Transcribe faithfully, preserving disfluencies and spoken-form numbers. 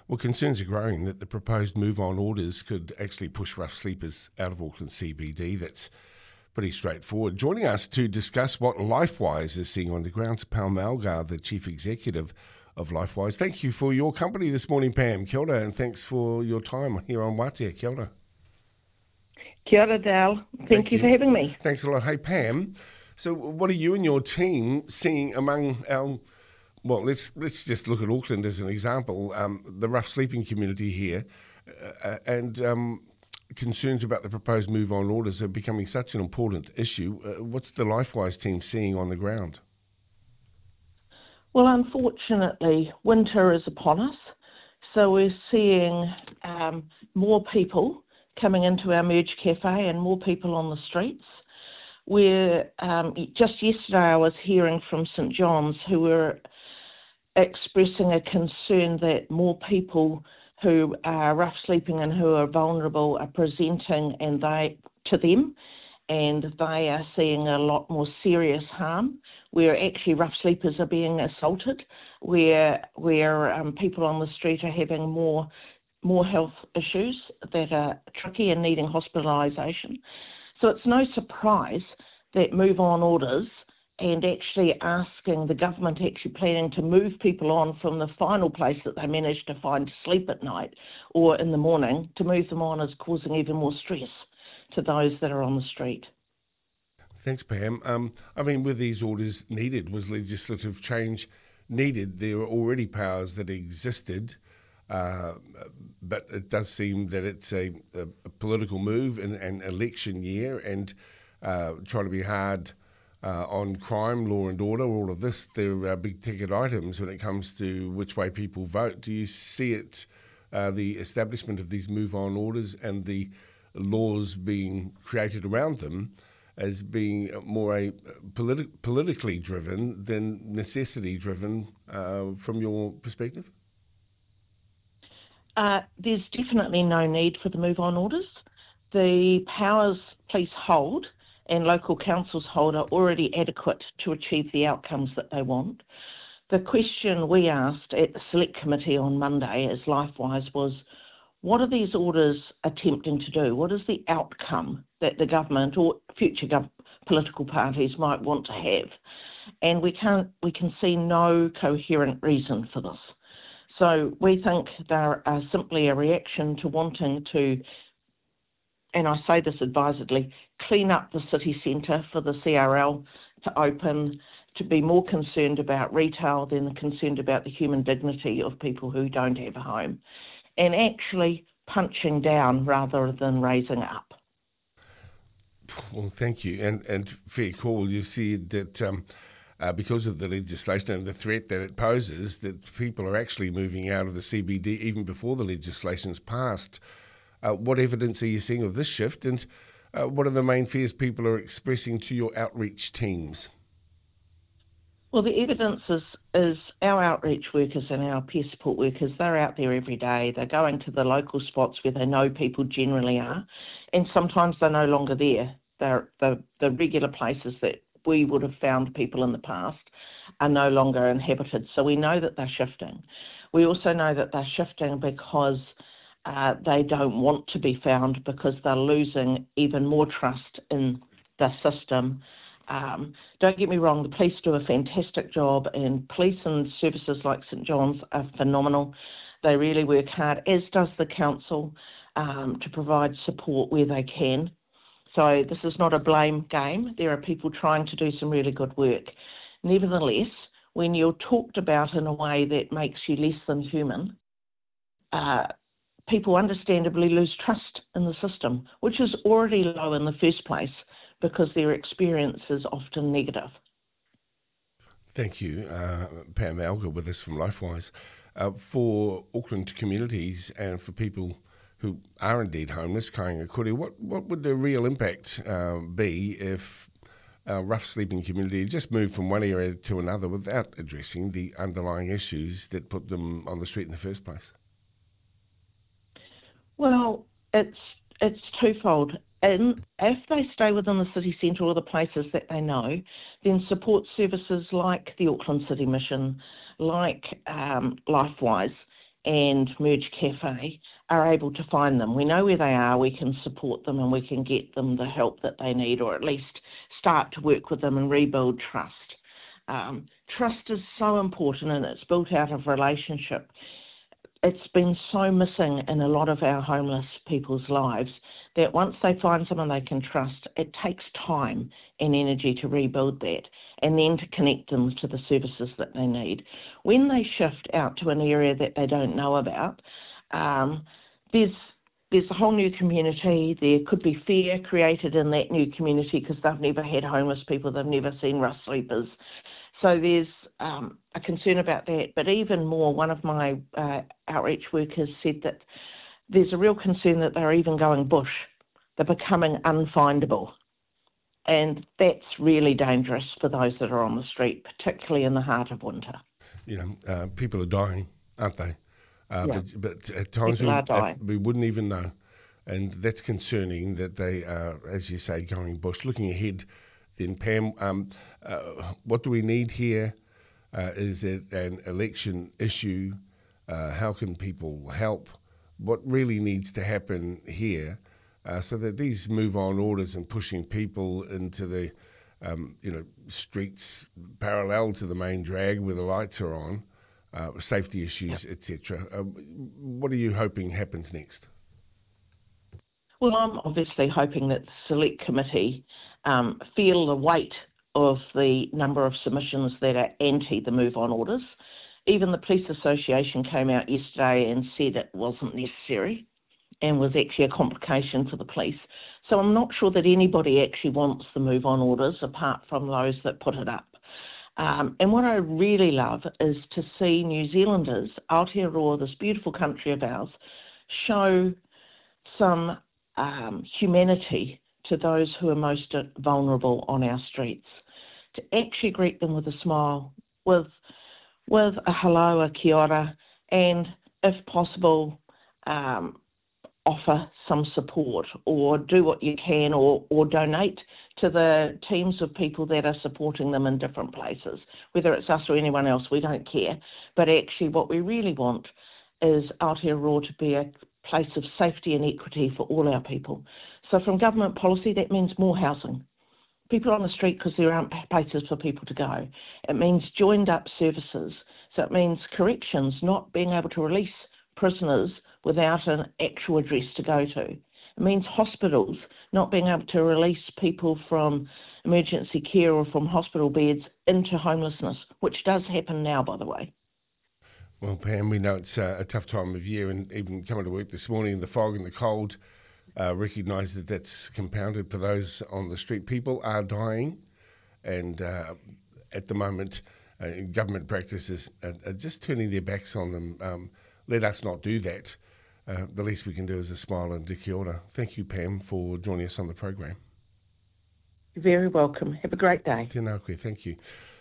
Well, concerns are growing that the proposed move-on orders could actually push rough sleepers out of Auckland C B D. That's pretty straightforward. Joining us to discuss what LifeWise is seeing on the ground is Pam Malgar, the Chief Executive of LifeWise. Thank you for your company this morning, Pam. Kia ora, and thanks for your time here on Wātea. Kia ora. Kia ora, Dale. Thank, Thank you you for having me. Thanks a lot. Hey, Pam, so what are you and your team seeing among our, well, let's let's just look at Auckland as an example, um, the rough sleeping community here, uh, and um, concerns about the proposed move-on orders are becoming such an important issue. Uh, what's the LifeWise team seeing on the ground? Well, unfortunately, winter is upon us, so we're seeing um, more people coming into our Merge Cafe and more people on the streets. We're, um, just yesterday I was hearing from St John's who were expressing a concern that more people who are rough sleeping and who are vulnerable are presenting and they to them, and they are seeing a lot more serious harm, where actually rough sleepers are being assaulted, where where um, people on the street are having more more health issues that are tricky and needing hospitalisation. So it's no surprise that move-on orders and actually asking the government actually planning to move people on from the final place that they managed to find to sleep at night or in the morning, to move them on is causing even more stress to those that are on the street. Thanks, Pam. Um, I mean, were these orders needed? Was legislative change needed? There were already powers that existed, uh, but it does seem that it's a, a, a political move in an election year, and uh, trying to be hard uh, on crime, law and order, all of this. There are big ticket items when it comes to which way people vote. Do you see it, uh, the establishment of these move-on orders and the laws being created around them, as being more a politi- politically driven than necessity driven uh, from your perspective? Uh, there's definitely no need for the move-on orders. The powers police hold and local councils hold are already adequate to achieve the outcomes that they want. The question we asked at the Select Committee on Monday as LifeWise was, what are these orders attempting to do? What is the outcome that the government or future gov- political parties might want to have? And we can't, we can see no coherent reason for this. So we think they are simply a reaction to wanting to, and I say this advisedly, clean up the city centre for the C R L to open, to be more concerned about retail than concerned about the human dignity of people who don't have a home, and actually punching down rather than raising up. Well, thank you. And, and fair call. You see that um, uh, because of the legislation and the threat that it poses, that people are actually moving out of the C B D even before the legislation's passed. Uh, what evidence are you seeing of this shift, and uh, what are the main fears people are expressing to your outreach teams? Well, the evidence is, is our outreach workers and our peer support workers, they're out there every day. They're going to the local spots where they know people generally are, and sometimes they're no longer there. They're the, the regular places that we would have found people in the past are no longer inhabited. So we know that they're shifting. We also know that they're shifting because uh, they don't want to be found, because they're losing even more trust in the system. Um, don't get me wrong, the police do a fantastic job, and police and services like St John's are phenomenal. They really work hard, as does the council, um, to provide support where they can. So this is not a blame game. There are people trying to do some really good work. Nevertheless, when you're talked about in a way that makes you less than human, uh, people understandably lose trust in the system, which is already low in the first place, because their experience is often negative. Thank you. Uh, Pam Malgar with us from LifeWise. Uh, for Auckland communities and for people who are indeed homeless, kāinga kore, what, what would the real impact uh, be if a rough sleeping community just moved from one area to another without addressing the underlying issues that put them on the street in the first place? Well, it's it's twofold. And if they stay within the city centre or the places that they know, then support services like the Auckland City Mission, like um, LifeWise, and Merge Cafe are able to find them. We know where they are, we can support them and we can get them the help that they need, or at least start to work with them and rebuild trust. Um, trust is so important, and it's built out of relationship. It's been so missing in a lot of our homeless people's lives that once they find someone they can trust, it takes time and energy to rebuild that and then to connect them to the services that they need. When they shift out to an area that they don't know about, um, there's there's a whole new community. There could be fear created in that new community because they've never had homeless people, they've never seen rough sleepers. So there's um, a concern about that. But even more, one of my uh, outreach workers said that there's a real concern that they're even going bush. They're becoming unfindable. And that's really dangerous for those that are on the street, particularly in the heart of winter. You know, uh, people are dying, aren't they? Uh, yeah. but, but at times we, are dying. At, we wouldn't even know. And that's concerning that they are, as you say, going bush. Looking ahead, then, Pam, um, uh, what do we need here? Uh, is it an election issue? Uh, how can people help? What really needs to happen here uh, so that these move-on orders and pushing people into the um, you know streets parallel to the main drag where the lights are on, uh, safety issues, yep. et cetera. Uh, what are you hoping happens next? Well, I'm obviously hoping that the Select Committee um, feel the weight of the number of submissions that are anti the move-on orders. Even the Police Association came out yesterday and said it wasn't necessary and was actually a complication for the police. So I'm not sure that anybody actually wants the move-on orders apart from those that put it up. Um, and what I really love is to see New Zealanders, Aotearoa, this beautiful country of ours, show some um, humanity to those who are most vulnerable on our streets, to actually greet them with a smile, with with a hello, a kia ora, and if possible, um, offer some support or do what you can or, or donate to the teams of people that are supporting them in different places. Whether it's us or anyone else, we don't care. But actually what we really want is Aotearoa to be a place of safety and equity for all our people. So from government policy, that means more housing. People on the street because there aren't places for people to go. It means joined up services. So it means corrections, not being able to release prisoners without an actual address to go to. It means hospitals, not being able to release people from emergency care or from hospital beds into homelessness, which does happen now, by the way. Well, Pam, we know it's a, a tough time of year, and even coming to work this morning in the fog and the cold, Uh, recognise that that's compounded for those on the street. People are dying, and uh, at the moment, uh, government practices are, are just turning their backs on them. Um, let us not do that. Uh, the least we can do is a smile and a kia ora. Thank you, Pam, for joining us on the program. You're very welcome. Have a great day. Tēnā koe, thank you.